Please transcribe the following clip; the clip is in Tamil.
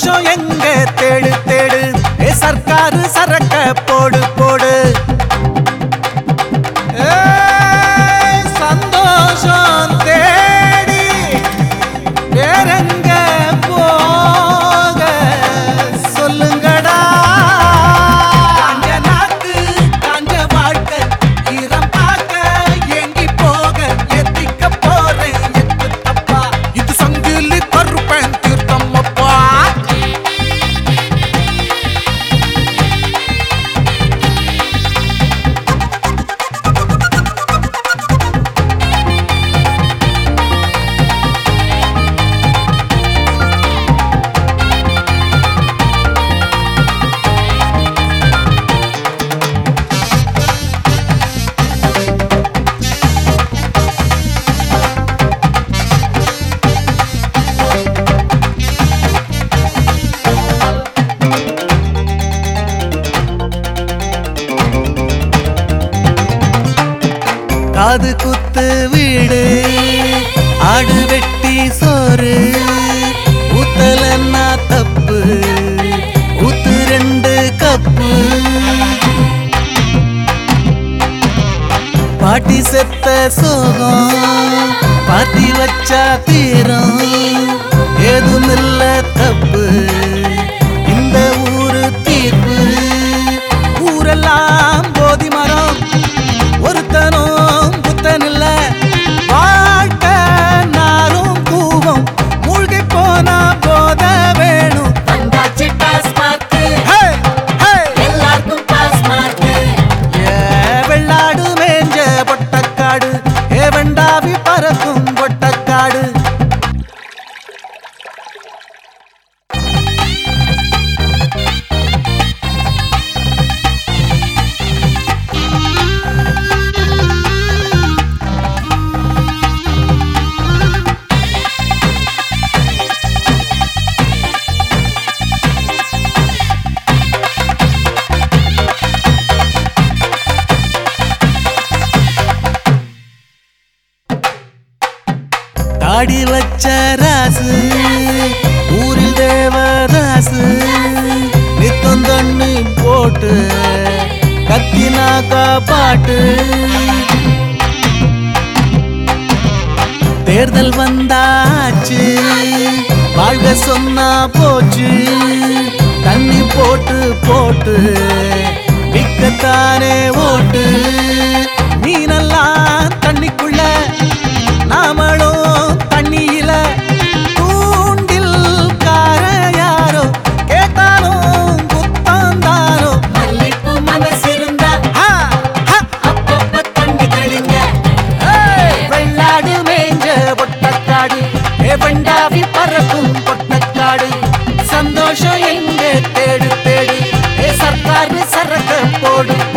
சந்தோஷம் எங்க தேடு தேடு சர்க்காரு சரக்க போடு போடு சந்தோஷம் தேடி வேறெங்க போக சொல்லுங்கடா காஞ்ச நாக்கு காஞ்ச வாழ்க்கை ஈரம் பார்க்க எங்கி போக எத்திக்க போறேன் எத்து தப்பா இது சங்கிலி கருப்பேன் தீர்த்தம் அப்பா காது குத்து வீடு ஆடு வெட்டி சோறு ஊத்தலன்னா தப்பு ஊத்து 2 கப்பு பாட்டி செத்த சோகம் பாத்தி வச்சா தீரம் ஏதுமில்ல தப்பு இந்த ஊரு தீர்ப்பு ஊரெல்லாம் போதி மரம் ஒருத்தனும் புத்தனில்ல வாழ்க்கை நாரும் கூவம் மூழ்கி போனா போத வேணும் எல்லாருக்கும் பாஸ் மார்க்கு வெள்ளாடு மேஞ்ச பொட்டக்காடு வெண்டாவி பறக்கும் பொட்டக்காடு தாடி வச்ச ராசு ஊரில் தேவதாசு நித்தம் தண்ணி போட்டு கத்தினாக்கா பாட்டு தேர்தல் வந்தாச்சு வாழ்க சொன்னா போச்சு தண்ணி போட்டு போட்டு விக்கத்தானே ஓட்டு மீனெல்லாம் தண்ணிக்குள்ள நாமளும் தண்ணியில தூண்டில் கார யாரோ கேட்டாலும் புத்தாந்தாரோ மல்லிப்பு மனசிருந்தா அப்பப்ப தண்ணி தெளிங்க வெள்ளாடு மேஞ்ச பொட்டக்காடு வெண்டாவி பறக்கும் பொட்டக்காடு சந்தோஷம் எங்க தேடு தேடு சர்க்காரு சரக்க போடு